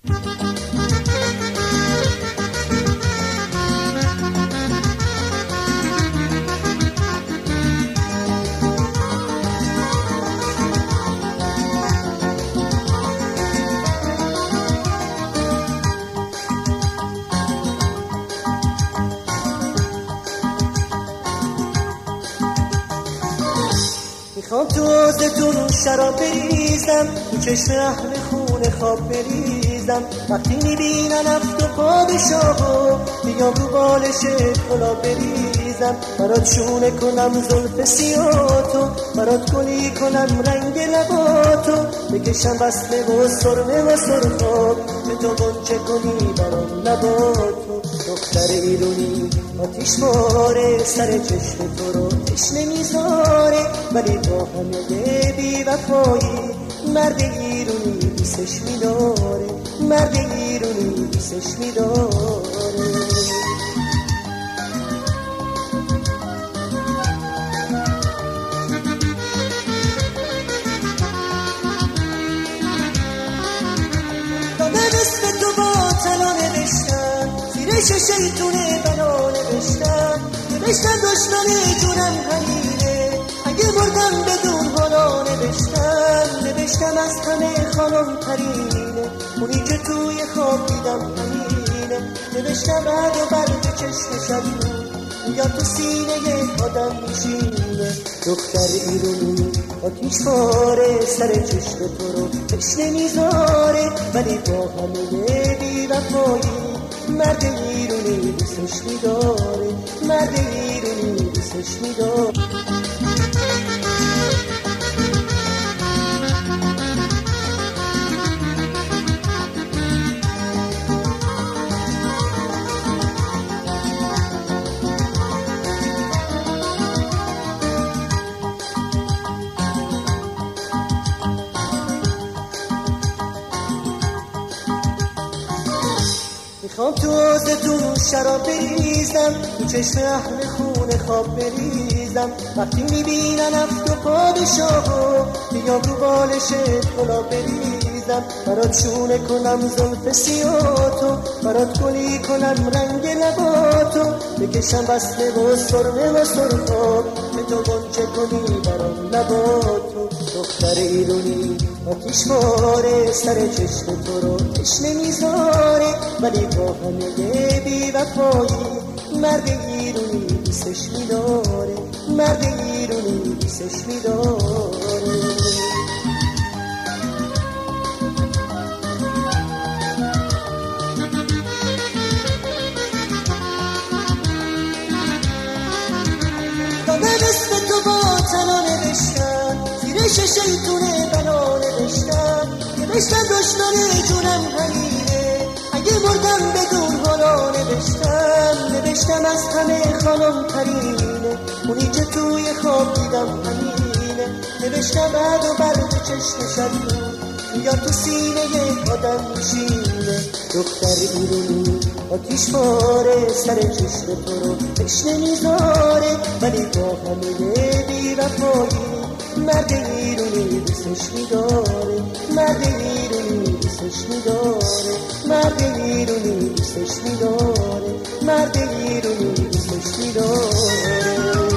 میخوام تو آزتون شراب بریزم، تو چشم اهل خون خواب بریزم. وقتی میبینن افت و پادشاهو بیام رو بالش کلا بریزم. برات شونه کنم زلف سیاتو، برات گلی کنم رنگ لباتو. بکشم بسمه و سرمه و سرخاب که تو گنچه کنی برام لباتو. دختر ایرونی آتیش باره، سر چشم تو رو تشنه میذاره. ولی با همه بی وفایی مرد ایرونی دوستش میداره، مرد ایرونی دوستش میداره. داده اسم تو با طلا نوشتن، زیر شیطونه بنا نوشتن. نوشتن دشمن جونم همینه، اگه مردم بدون حالا نوشتن. نوشتم از همه خانم پرینه، اونی که توی خواب دیدم همینه. نوشتم بعد و برد چشم شبون یا تو سینه آدم میشینه. دختر ایرونی آتیش باره، سر چشم تو رو تشنه میذاره. ولی با همه بی وفایی مرد ایرونی دوستش میداره، مرد ایرونی دوستش میداره. میخوام تو آزتون شراب بریزم، تو چشم اهل خون خواب بریزم. وقتی میبینن افت و پادشاهو بیام رو بالش کلا بریزم. برات شونه کنم زلف سیاتو، برات گلی کنم رنگ لباتو. بکشم بسمه و سرمه و سرخاب که تو گنچه کنی برام لباتو. دختر ایرونی آتیش باره، سر چشم تو رو تشنه میذاره. ولی با همه بی وفایی مرد ایرونی دوستش میداره، مرد ایرونی دوستش میداره. داده اسم تو با طلا نوشتن، زیر شیطونه بنا نوشتن. نوشتن دشمن جونم همینه، اگه مردم بدون حالا نوشتن. نوشتم از همه خانم پرینه، اونی که توی خواب دیدم همینه. نوشتم بعد و برد چشم شبون یا تو سینه آدم میشینه. دختر ایرونی آتیش باره، سر چشم تو رو تشنه میذاره. ولی با همه بی وفایی مرد ایرونی دوستش میداره، مرد ایرونی دوستش میداره، مرد ایرونی دوستش میداره، مرد ایرونی دوستش میداره.